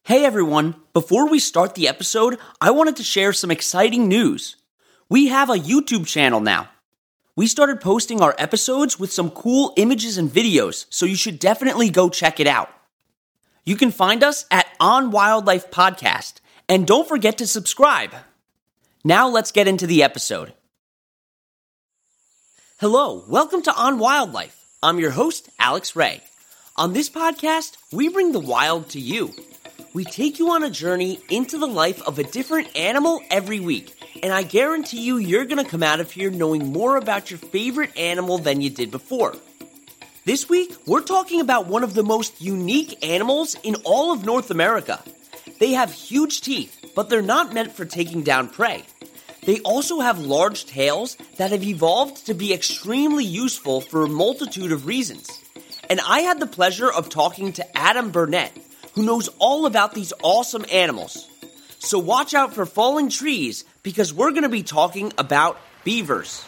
Hey everyone, before we start the episode, I wanted to share some exciting news. We have a YouTube channel now. We started posting our episodes with some cool images and videos, so you should definitely go check it out. You can find us at On Wildlife Podcast, and don't forget to subscribe. Now let's get into the episode. Hello, welcome to On Wildlife. I'm your host, Alex Ray. On this podcast, we bring the wild to you. We take you on a journey into the life of a different animal every week, and I guarantee you're going to come out of here knowing more about your favorite animal than you did before. This week, we're talking about one of the most unique animals in all of North America. They have huge teeth, but they're not meant for taking down prey. They also have large tails that have evolved to be extremely useful for a multitude of reasons. And I had the pleasure of talking to Adam Burnett, who knows all about these awesome animals. So watch out for falling trees, because we're going to be talking about beavers.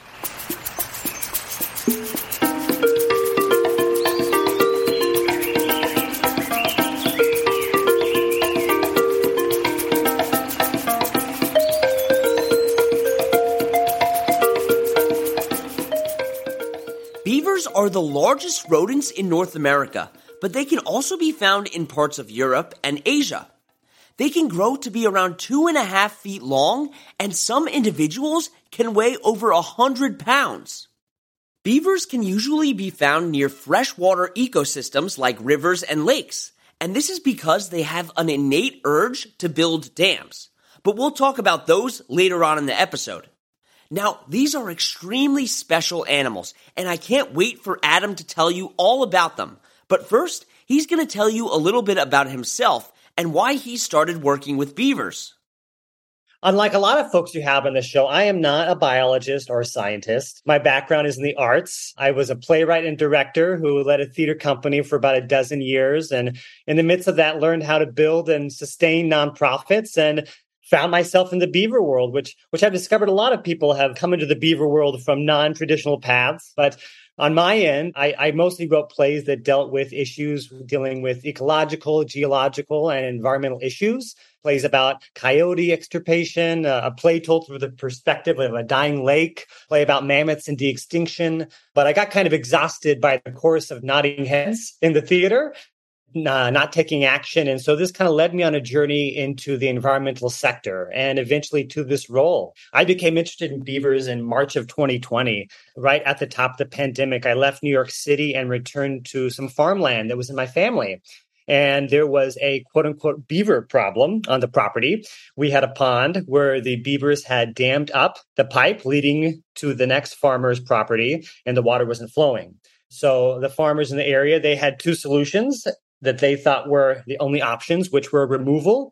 Beavers are the largest rodents in North America, but they can also be found in parts of Europe and Asia. They can grow to be around 2.5 feet long, and some individuals can weigh over 100 pounds. Beavers can usually be found near freshwater ecosystems like rivers and lakes, and this is because they have an innate urge to build dams. But we'll talk about those later on in the episode. Now, these are extremely special animals, and I can't wait for Adam to tell you all about them. But first, he's going to tell you a little bit about himself and why he started working with beavers. Unlike a lot of folks you have on this show, I am not a biologist or a scientist. My background is in the arts. I was a playwright and director who led a theater company for about a dozen years. And in the midst of that, learned how to build and sustain nonprofits and found myself in the beaver world, which I've discovered a lot of people have come into the beaver world from non-traditional paths. But on my end, I mostly wrote plays that dealt with issues dealing with ecological, geological, and environmental issues. Plays about coyote extirpation, a play told through the perspective of a dying lake, play about mammoths and de-extinction. But I got kind of exhausted by the chorus of nodding heads in the theater, not taking action. And so this kind of led me on a journey into the environmental sector and eventually to this role. I became interested in beavers in March of 2020, right at the top of the pandemic. I left New York City and returned to some farmland that was in my family. And there was a quote unquote beaver problem on the property. We had a pond where the beavers had dammed up the pipe leading to the next farmer's property, and the water wasn't flowing. So the farmers in the area, they had two solutions that they thought were the only options, which were removal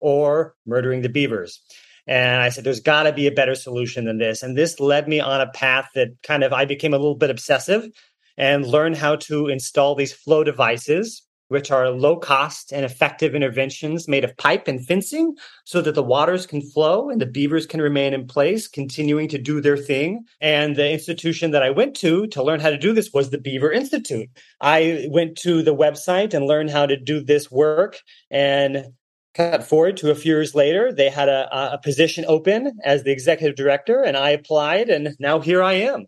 or murdering the beavers. And I said, there's got to be a better solution than this. And this led me on a path that I became a little bit obsessive and learned how to install these flow devices, which are low cost and effective interventions made of pipe and fencing so that the waters can flow and the beavers can remain in place, continuing to do their thing. And the institution that I went to learn how to do this was the Beaver Institute. I went to the website and learned how to do this work, and cut forward to a few years later, they had a position open as the executive director, and I applied, and now here I am.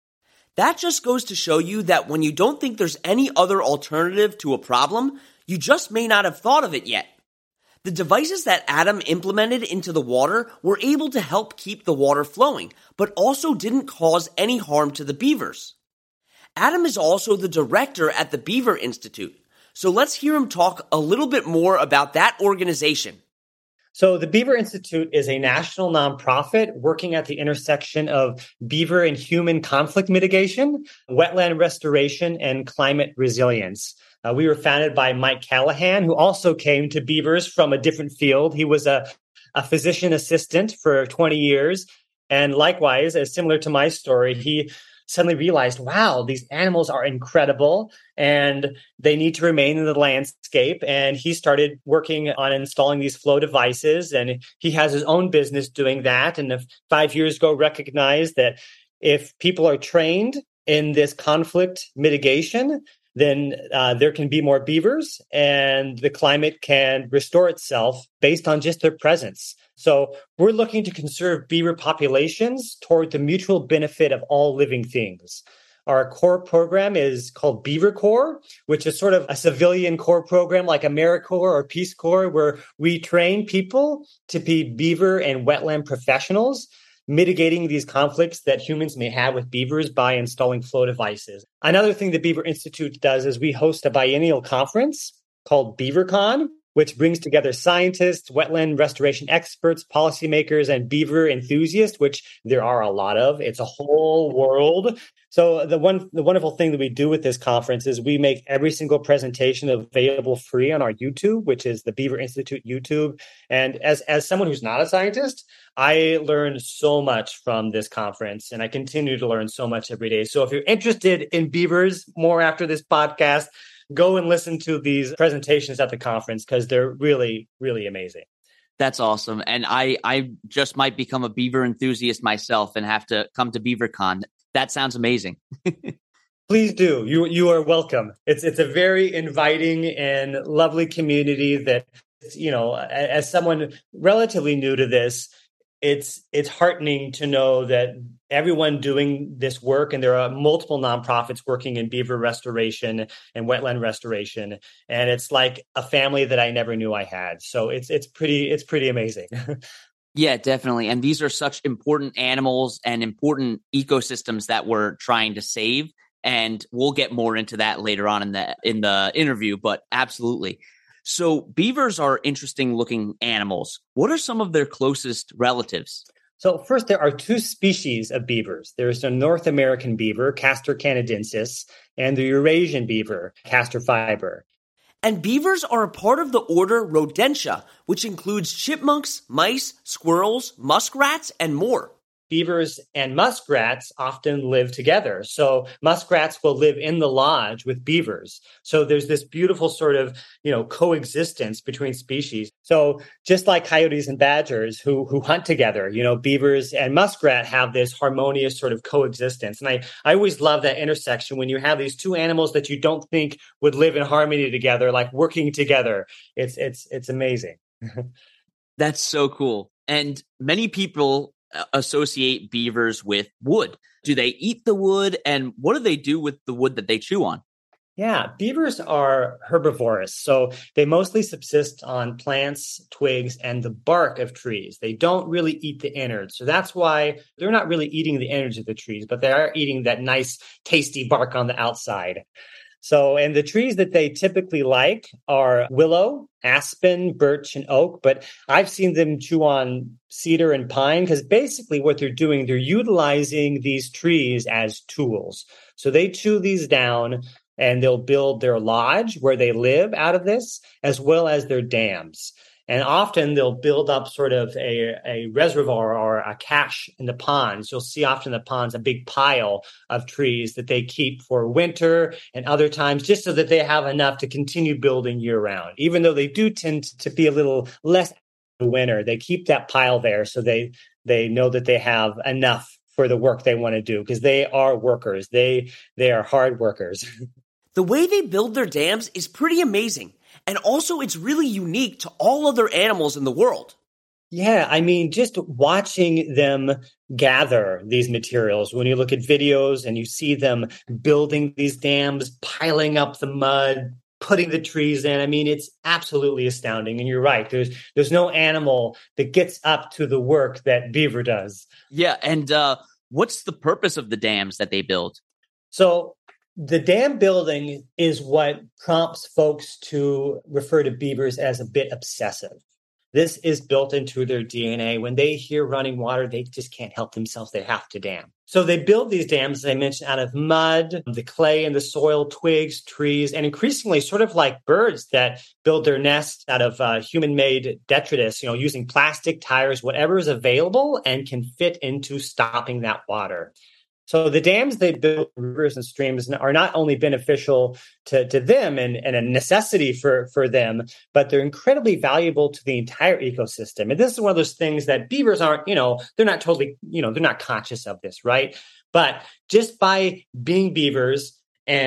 That just goes to show you that when you don't think there's any other alternative to a problem, you just may not have thought of it yet. The devices that Adam implemented into the water were able to help keep the water flowing, but also didn't cause any harm to the beavers. Adam is also the director at the Beaver Institute, so let's hear him talk a little bit more about that organization. So the Beaver Institute is a national nonprofit working at the intersection of beaver and human conflict mitigation, wetland restoration, and climate resilience. We were founded by Mike Callahan, who also came to beavers from a different field. He was a physician assistant for 20 years. And likewise, as similar to my story, he suddenly realized, wow, these animals are incredible and they need to remain in the landscape. And he started working on installing these flow devices, and he has his own business doing that. And 5 years ago, recognized that if people are trained in this conflict mitigation, then there can be more beavers and the climate can restore itself based on just their presence. So we're looking to conserve beaver populations toward the mutual benefit of all living things. Our core program is called Beaver Corps, which is sort of a civilian corps program like AmeriCorps or Peace Corps, where we train people to be beaver and wetland professionals, mitigating these conflicts that humans may have with beavers by installing flow devices. Another thing the Beaver Institute does is we host a biennial conference called BeaverCon, which brings together scientists, wetland restoration experts, policymakers, and beaver enthusiasts, which there are a lot of. It's a whole world. So the wonderful thing that we do with this conference is we make every single presentation available free on our YouTube, which is the Beaver Institute YouTube. And as someone who's not a scientist, I learned so much from this conference, and I continue to learn so much every day. So if you're interested in beavers more after this podcast, go and listen to these presentations at the conference because they're really, really amazing. That's awesome. And I just might become a beaver enthusiast myself and have to come to BeaverCon. That sounds amazing. Please do. You are welcome. It's a very inviting and lovely community that, as someone relatively new to this, it's heartening to know that everyone doing this work, and there are multiple nonprofits working in beaver restoration and wetland restoration, and it's like a family that I never knew I had. So it's pretty amazing. Yeah, definitely. And these are such important animals and important ecosystems that we're trying to save. And we'll get more into that later on in the interview, but absolutely. So beavers are interesting looking animals. What are some of their closest relatives? So first, there are two species of beavers. There's the North American beaver, Castor canadensis, and the Eurasian beaver, Castor fiber. And beavers are a part of the order Rodentia, which includes chipmunks, mice, squirrels, muskrats, and more. Beavers and muskrats often live together. So muskrats will live in the lodge with beavers. So there's this beautiful sort of, coexistence between species. So just like coyotes and badgers who hunt together, beavers and muskrat have this harmonious sort of coexistence. And I always love that intersection when you have these two animals that you don't think would live in harmony together, like working together. It's amazing. That's so cool. And many people associate beavers with wood. Do they eat the wood, and what do they do with the wood that they chew on? Yeah, beavers are herbivorous, so they mostly subsist on plants, twigs, and the bark of trees. They don't really eat the innards, so that's why they're not really eating the innards of the trees, but they are eating that nice, tasty bark on the outside. So, and the trees that they typically like are willow, aspen, birch, and oak, but I've seen them chew on cedar and pine because basically what they're doing, they're utilizing these trees as tools. So they chew these down and they'll build their lodge where they live out of this, as well as their dams. And often they'll build up sort of a reservoir or a cache in the ponds. You'll see often in the ponds a big pile of trees that they keep for winter and other times just so that they have enough to continue building year round. Even though they do tend to be a little less in the winter, they keep that pile there so they know that they have enough for the work they want to do because they are workers. They are hard workers. The way they build their dams is pretty amazing. And also, it's really unique to all other animals in the world. Yeah, I mean, just watching them gather these materials, when you look at videos and you see them building these dams, piling up the mud, putting the trees in, I mean, it's absolutely astounding. And you're right, there's no animal that gets up to the work that beaver does. Yeah, and what's the purpose of the dams that they build? So the dam building is what prompts folks to refer to beavers as a bit obsessive. This is built into their DNA. When they hear running water, they just can't help themselves. They have to dam. So they build these dams, as I mentioned, out of mud, the clay in the soil, twigs, trees, and increasingly sort of like birds that build their nests out of human-made detritus, using plastic, tires, whatever is available and can fit into stopping that water. So the dams they build rivers and streams are not only beneficial to them and a necessity for them, but they're incredibly valuable to the entire ecosystem. And this is one of those things that beavers aren't, they're not totally, they're not conscious of this, right? But just by being beavers and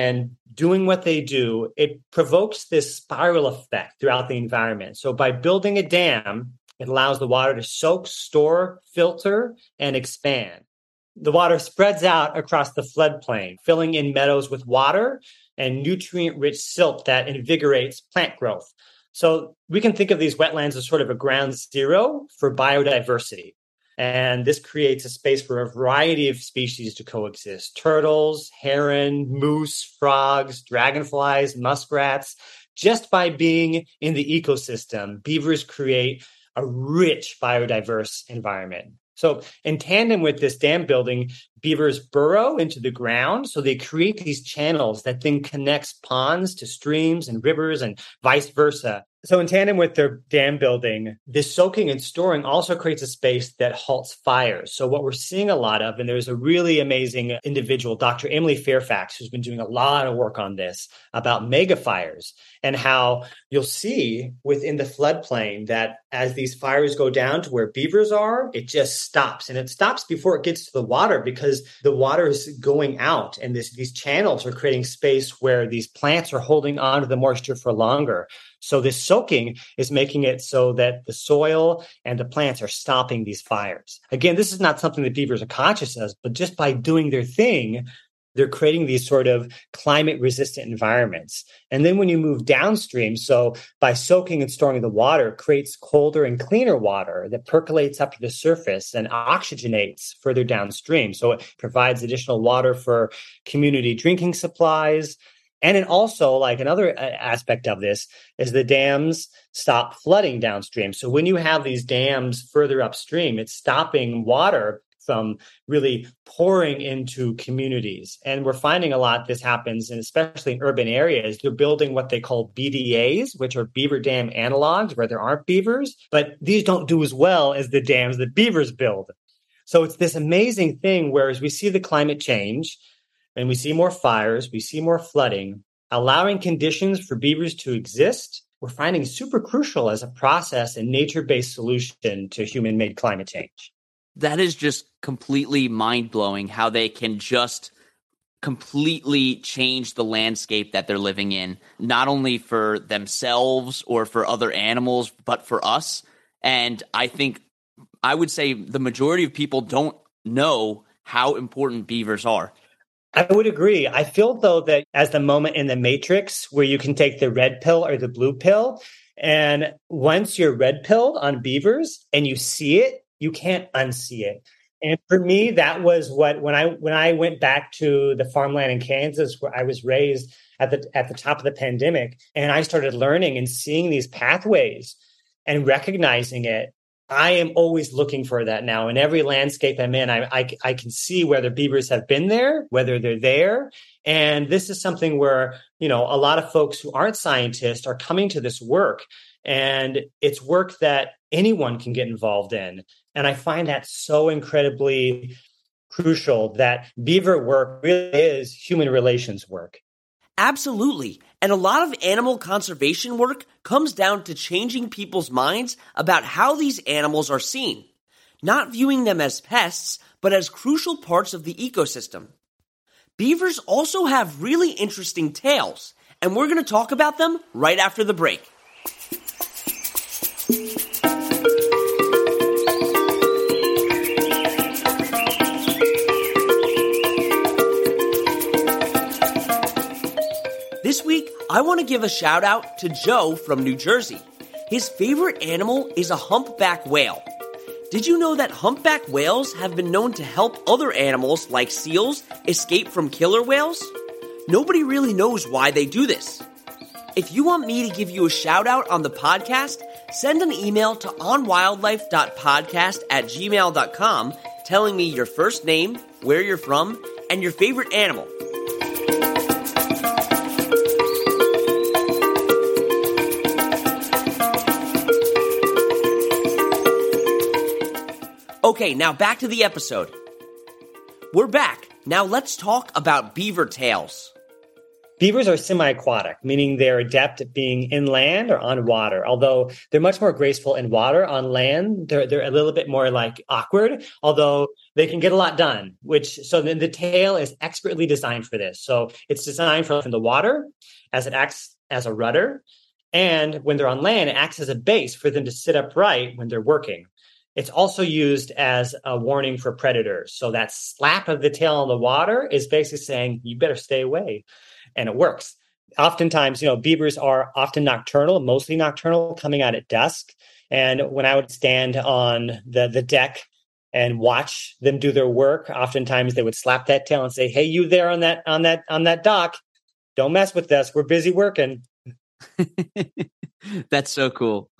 doing what they do, it provokes this spiral effect throughout the environment. So by building a dam, it allows the water to soak, store, filter, and expand. The water spreads out across the floodplain, filling in meadows with water and nutrient-rich silt that invigorates plant growth. So we can think of these wetlands as sort of a ground zero for biodiversity. And this creates a space for a variety of species to coexist: turtles, heron, moose, frogs, dragonflies, muskrats. Just by being in the ecosystem, beavers create a rich biodiverse environment. So in tandem with this dam building, beavers burrow into the ground. So they create these channels that then connects ponds to streams and rivers and vice versa. So in tandem with their dam building, this soaking and storing also creates a space that halts fires. So what we're seeing a lot of, and there's a really amazing individual, Dr. Emily Fairfax, who's been doing a lot of work on this about mega fires, and how you'll see within the floodplain that as these fires go down to where beavers are, it just stops. And it stops before it gets to the water because the water is going out, and these channels are creating space where these plants are holding on to the moisture for longer. So this soaking is making it so that the soil and the plants are stopping these fires. Again, this is not something that beavers are conscious of, but just by doing their thing, they're creating these sort of climate-resistant environments. And then when you move downstream, so by soaking and storing the water, creates colder and cleaner water that percolates up to the surface and oxygenates further downstream. So it provides additional water for community drinking supplies. And it also, like another aspect of this, is the dams stop flooding downstream. So when you have these dams further upstream, it's stopping water from really pouring into communities. And we're finding a lot this happens, and especially in urban areas, they're building what they call BDAs, which are beaver dam analogs, where there aren't beavers, but these don't do as well as the dams that beavers build. So it's this amazing thing, whereas we see the climate change, and we see more fires, we see more flooding, allowing conditions for beavers to exist, we're finding super crucial as a process and nature-based solution to human-made climate change. That is just completely mind-blowing how they can just completely change the landscape that they're living in, not only for themselves or for other animals, but for us. And I would say the majority of people don't know how important beavers are. I would agree. I feel, though, that as the moment in the Matrix where you can take the red pill or the blue pill, and once you're red pilled on beavers and you see it, you can't unsee it. And for me, that was what, when I went back to the farmland in Kansas where I was raised at the top of the pandemic, and I started learning and seeing these pathways and recognizing it, I am always looking for that now. In every landscape I'm in, I can see whether beavers have been there, whether they're there. And this is something where, a lot of folks who aren't scientists are coming to this work. And it's work that anyone can get involved in. And I find that so incredibly crucial, that beaver work really is human relations work. Absolutely. And a lot of animal conservation work comes down to changing people's minds about how these animals are seen, not viewing them as pests, but as crucial parts of the ecosystem. Beavers also have really interesting tails, and we're going to talk about them right after the break. This week, I want to give a shout out to Joe from New Jersey. His favorite animal is a humpback whale. Did you know that humpback whales have been known to help other animals like seals escape from killer whales? Nobody really knows why they do this. If you want me to give you a shout out on the podcast, send an email to onwildlife.podcast@gmail.com telling me your first name, where you're from, and your favorite animal. Okay, now back to the episode. We're back. Now let's talk about beaver tails. Beavers are semi-aquatic, meaning they're adept at being inland or on water. Although they're much more graceful in water, on land they're a little bit more like awkward. Although they can get a lot done. So then the tail is expertly designed for this. So it's designed for in the water, as it acts as a rudder, and when they're on land, it acts as a base for them to sit upright when they're working. It's also used as a warning for predators. So that slap of the tail on the water is basically saying, you better stay away. And it works. Oftentimes, beavers are often nocturnal, mostly nocturnal, coming out at dusk. And when I would stand on the deck and watch them do their work, oftentimes they would slap that tail and say, hey, you there on that dock, don't mess with us. We're busy working. That's so cool.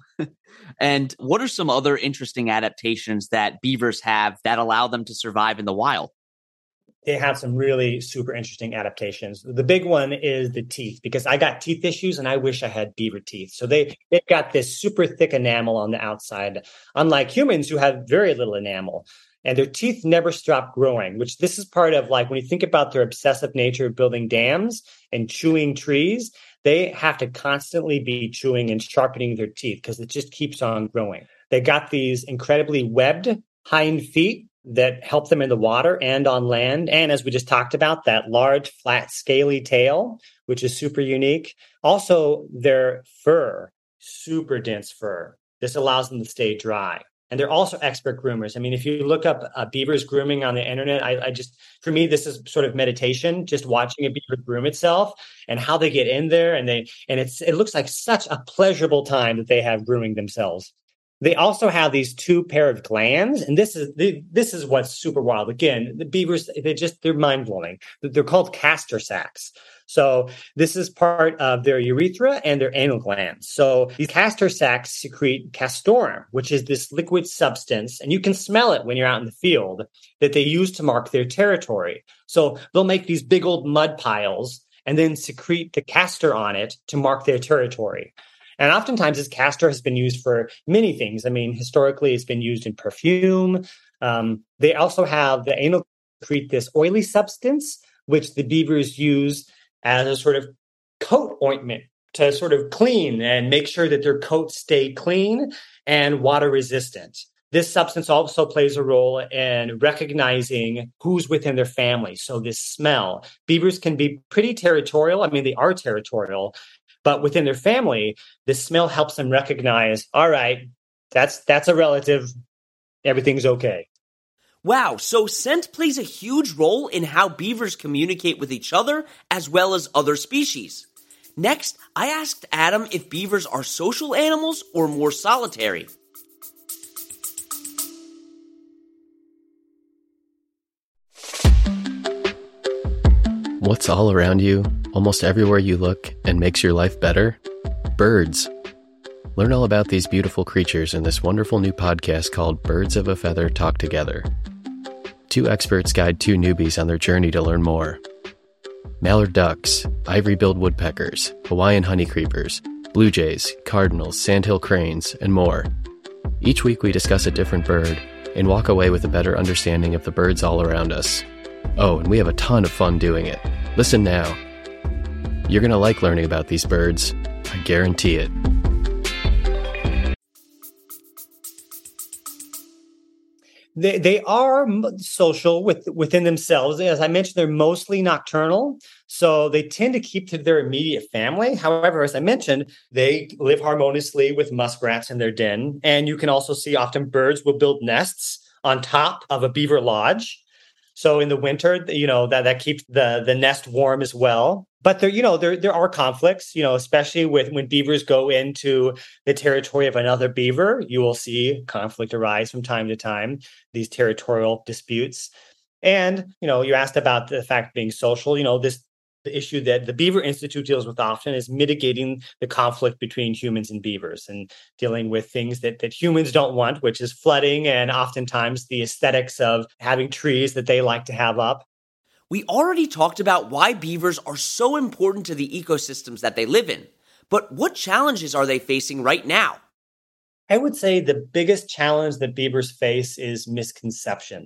And what are some other interesting adaptations that beavers have that allow them to survive in the wild? They have some really super interesting adaptations. The big one is the teeth, because I got teeth issues and I wish I had beaver teeth. So they've got this super thick enamel on the outside, unlike humans who have very little enamel. And their teeth never stop growing, which this is part of, like, when you think about their obsessive nature of building dams and chewing trees, they have to constantly be chewing and sharpening their teeth because it just keeps on growing. They got these incredibly webbed hind feet that help them in the water and on land. And as we just talked about, that large, flat, scaly tail, which is super unique. Also, their fur, super dense fur. This allows them to stay dry. And they're also expert groomers. I mean, if you look up beavers grooming on the internet, for me, this is sort of meditation, just watching a beaver groom itself and how they get in there. And it looks like such a pleasurable time that they have grooming themselves. They also have these two pair of glands, and this is what's super wild. Again, the beavers, they're mind-blowing. They're called castor sacs. So this is part of their urethra and their anal glands. So these castor sacs secrete castoreum, which is this liquid substance, and you can smell it when you're out in the field, that they use to mark their territory. So they'll make these big old mud piles and then secrete the castor on it to mark their territory. And oftentimes this castor has been used for many things. I mean, historically, it's been used in perfume. They also have the anal secrete this oily substance, which the beavers use as a sort of coat ointment to sort of clean and make sure that their coats stay clean and water resistant. This substance also plays a role in recognizing who's within their family. So this smell, beavers can be pretty territorial. I mean, they are territorial. But within their family, the smell helps them recognize, all right, that's a relative. Everything's okay. Wow, so scent plays a huge role in how beavers communicate with each other as well as other species. Next, I asked Adam if beavers are social animals or more solitary. What's all around you, almost everywhere you look, and makes your life better? Birds. Learn all about these beautiful creatures in this wonderful new podcast called Birds of a Feather Talk Together. Two experts guide two newbies on their journey to learn more. Mallard ducks, ivory-billed woodpeckers, Hawaiian honeycreepers, blue jays, cardinals, sandhill cranes, and more. Each week we discuss a different bird and walk away with a better understanding of the birds all around us. Oh, and we have a ton of fun doing it. Listen now. You're going to like learning about these birds. I guarantee it. They are social within themselves. As I mentioned, they're mostly nocturnal, so they tend to keep to their immediate family. However, as I mentioned, they live harmoniously with muskrats in their den. And you can also see often birds will build nests on top of a beaver lodge. So in the winter, that keeps the nest warm as well. But there are conflicts, especially when beavers go into the territory of another beaver. You will see conflict arise from time to time, these territorial disputes. And, you asked about the fact of being social. The issue that the Beaver Institute deals with often is mitigating the conflict between humans and beavers and dealing with things that humans don't want, which is flooding and oftentimes the aesthetics of having trees that they like to have up. We already talked about why beavers are so important to the ecosystems that they live in, but what challenges are they facing right now? I would say the biggest challenge that beavers face is misconceptions.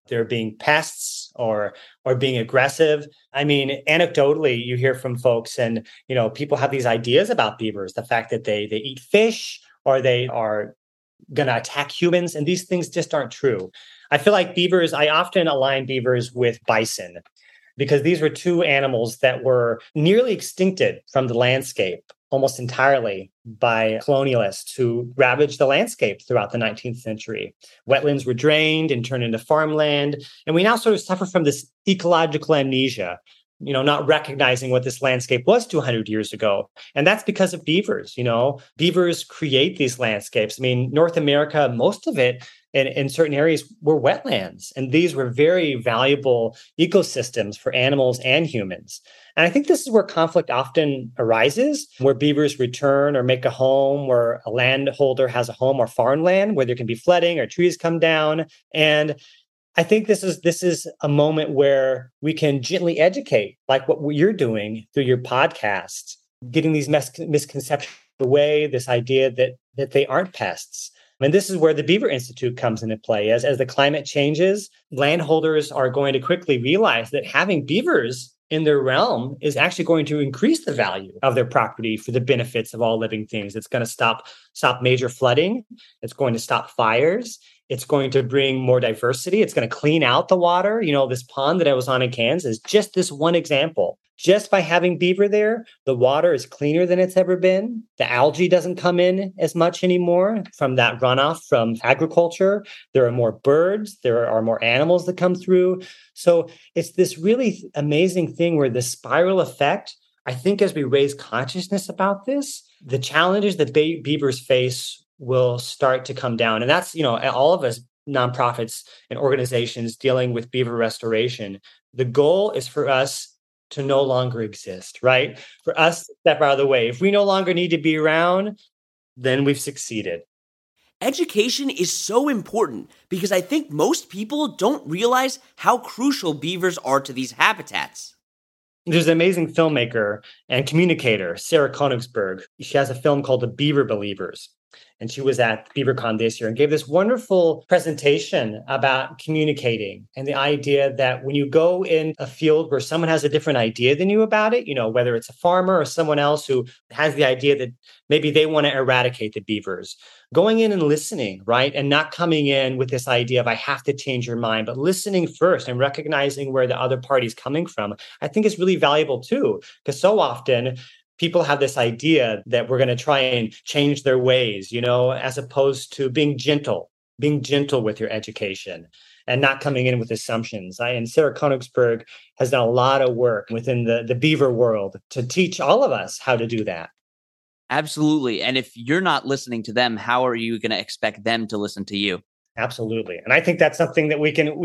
they're being pests or being aggressive. I mean, anecdotally, you hear from folks and, people have these ideas about beavers, the fact that they eat fish or they are going to attack humans. And these things just aren't true. I feel like I often align beavers with bison because these were two animals that were nearly extincted from the landscape almost entirely by colonialists who ravaged the landscape throughout the 19th century. Wetlands were drained and turned into farmland. And we now sort of suffer from this ecological amnesia, not recognizing what this landscape was 200 years ago. And that's because of beavers. Beavers create these landscapes. I mean, North America, most of it in certain areas were wetlands. And these were very valuable ecosystems for animals and humans. And I think this is where conflict often arises, where beavers return or make a home, where a landholder has a home or farmland, where there can be flooding or trees come down. And I think this is a moment where we can gently educate, like what you're doing through your podcast, getting these misconceptions away, this idea that they aren't pests. And this is where the Beaver Institute comes into play. As the climate changes, landholders are going to quickly realize that having beavers in their realm is actually going to increase the value of their property for the benefits of all living things. It's going to stop major flooding. It's going to stop fires. It's going to bring more diversity. It's going to clean out the water. This pond that I was on in Kansas, just this one example. Just by having beaver there, the water is cleaner than it's ever been. The algae doesn't come in as much anymore from that runoff from agriculture. There are more birds. There are more animals that come through. So it's this really amazing thing where the spiral effect, I think as we raise consciousness about this, the challenges that beavers face will start to come down. And that's, all of us nonprofits and organizations dealing with beaver restoration. The goal is for us to no longer exist, right? For us to step out of the way. If we no longer need to be around, then we've succeeded. Education is so important because I think most people don't realize how crucial beavers are to these habitats. There's an amazing filmmaker and communicator, Sarah Koenigsberg. She has a film called The Beaver Believers. And she was at BeaverCon this year and gave this wonderful presentation about communicating and the idea that when you go in a field where someone has a different idea than you about it, whether it's a farmer or someone else who has the idea that maybe they want to eradicate the beavers, going in and listening, right? And not coming in with this idea of I have to change your mind, but listening first and recognizing where the other party's coming from, I think is really valuable too, because so often people have this idea that we're going to try and change their ways, as opposed to being gentle with your education and not coming in with assumptions. And Sarah Koenigsberg has done a lot of work within the beaver world to teach all of us how to do that. Absolutely. And if you're not listening to them, how are you going to expect them to listen to you? Absolutely. And I think that's something that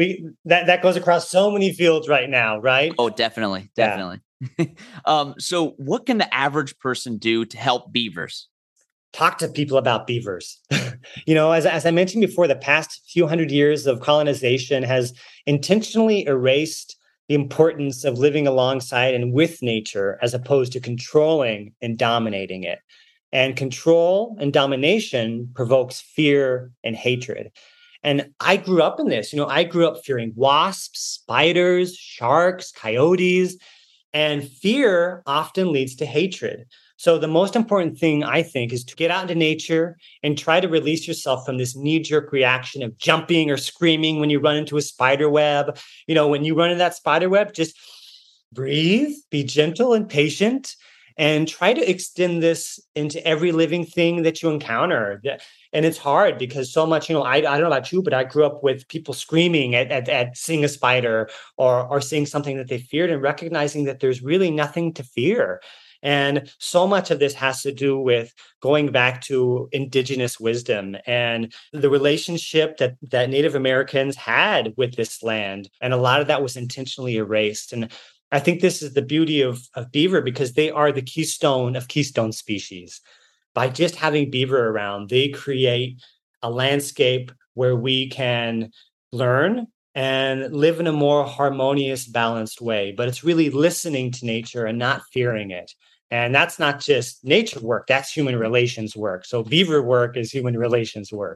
that goes across so many fields right now, right? Oh, definitely. Definitely. Yeah. So what can the average person do to help beavers? Talk to people about beavers. As I mentioned before, the past few hundred years of colonization has intentionally erased the importance of living alongside and with nature as opposed to controlling and dominating it. And control and domination provokes fear and hatred. And I grew up in this. I grew up fearing wasps, spiders, sharks, coyotes. And fear often leads to hatred. So the most important thing, I think, is to get out into nature and try to release yourself from this knee-jerk reaction of jumping or screaming when you run into a spider web. When you run into that spider web, just breathe, be gentle and patient, and try to extend this into every living thing that you encounter. And it's hard because so much, I don't know about you, but I grew up with people screaming at seeing a spider or seeing something that they feared and recognizing that there's really nothing to fear. And so much of this has to do with going back to indigenous wisdom and the relationship that Native Americans had with this land. And a lot of that was intentionally erased. And I think this is the beauty of beaver because they are the keystone of keystone species. By just having beaver around, they create a landscape where we can learn and live in a more harmonious, balanced way. But it's really listening to nature and not fearing it. And that's not just nature work, that's human relations work. So beaver work is human relations work.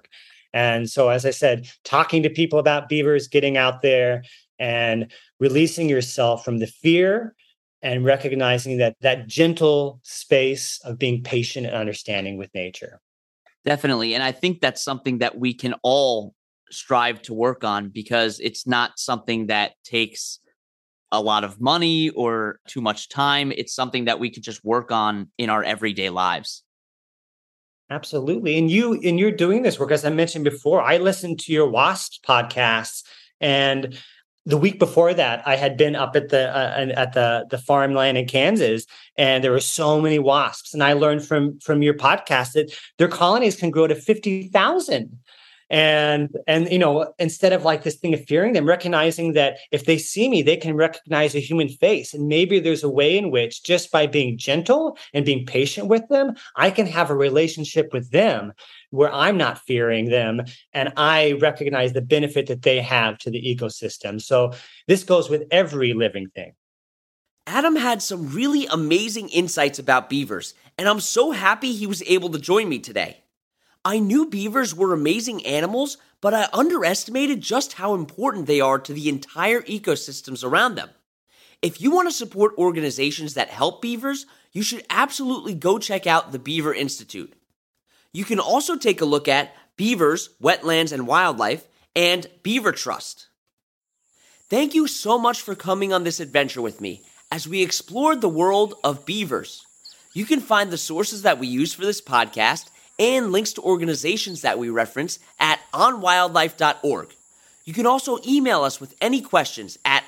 And so, as I said, talking to people about beavers, getting out there and releasing yourself from the fear and recognizing that gentle space of being patient and understanding with nature. Definitely. And I think that's something that we can all strive to work on, because it's not something that takes a lot of money or too much time. It's something that we could just work on in our everyday lives. Absolutely. And you're doing this work, as I mentioned before. I listened to your WASP podcasts, and the week before that, I had been up at the farmland in Kansas, and there were so many wasps. And I learned from your podcast that their colonies can grow to 50,000. And instead of like this thing of fearing them, recognizing that if they see me, they can recognize a human face. And maybe there's a way in which, just by being gentle and being patient with them, I can have a relationship with them where I'm not fearing them and I recognize the benefit that they have to the ecosystem. So this goes with every living thing. Adam had some really amazing insights about beavers, and I'm so happy he was able to join me today. I knew beavers were amazing animals, but I underestimated just how important they are to the entire ecosystems around them. If you want to support organizations that help beavers, you should absolutely go check out the Beaver Institute. You can also take a look at Beavers, Wetlands and Wildlife, and Beaver Trust. Thank you so much for coming on this adventure with me as we explored the world of beavers. You can find the sources that we use for this podcast and links to organizations that we reference at onwildlife.org. You can also email us with any questions at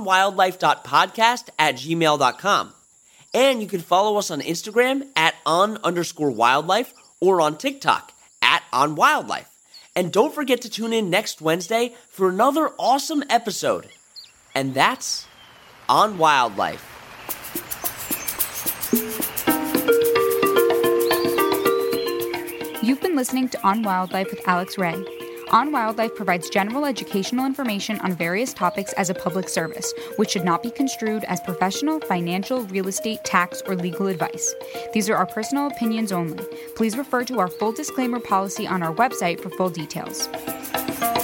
onwildlife.podcast@gmail.com. And you can follow us on Instagram at on_wildlife or on TikTok at onwildlife. And don't forget to tune in next Wednesday for another awesome episode. And that's On Wildlife. You've been listening to On Wildlife with Alex Ray. On Wildlife provides general educational information on various topics as a public service, which should not be construed as professional, financial, real estate, tax, or legal advice. These are our personal opinions only. Please refer to our full disclaimer policy on our website for full details.